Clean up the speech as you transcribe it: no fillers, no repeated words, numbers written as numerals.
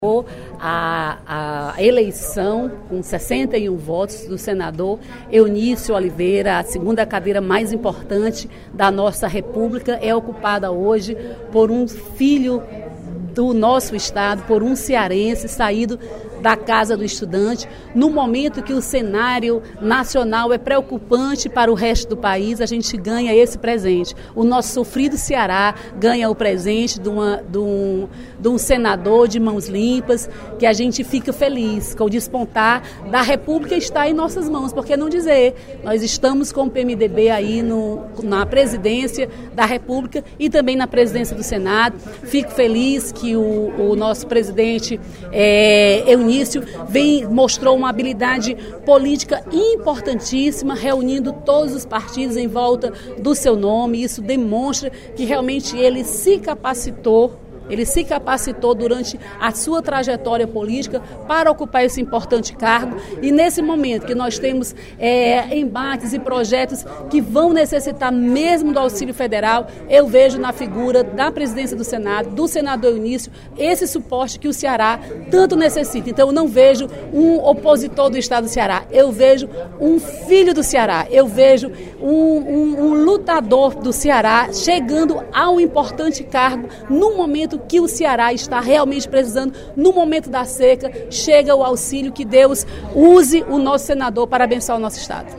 A eleição com 61 votos do senador Eunício Oliveira, a segunda cadeira mais importante da nossa República, é ocupada hoje por um filho do nosso estado, por um cearense saído da Casa do Estudante, no momento que o cenário nacional é preocupante para o resto do país, a gente ganha esse presente. O nosso sofrido Ceará ganha o presente de um senador de mãos limpas, que a gente fica feliz com o despontar da República está em nossas mãos, por que não dizer? Nós estamos com o PMDB aí na presidência da República e também na presidência do Senado. Fico feliz que o nosso presidente Eunício mostrou uma habilidade política importantíssima, reunindo todos os partidos em volta do seu nome. Isso demonstra que realmente ele se capacitou durante a sua trajetória política para ocupar esse importante cargo. E nesse momento que nós temos embates e projetos que vão necessitar mesmo do auxílio federal, eu vejo na figura da presidência do Senado, do senador Eunício, esse suporte que o Ceará tanto necessita. Então eu não vejo um opositor do estado do Ceará, eu vejo um filho do Ceará, eu vejo um lutador do Ceará chegando ao importante cargo no momento que o Ceará está realmente precisando, no momento da seca. Chega o auxílio, que Deus use o nosso senador para abençoar o nosso estado.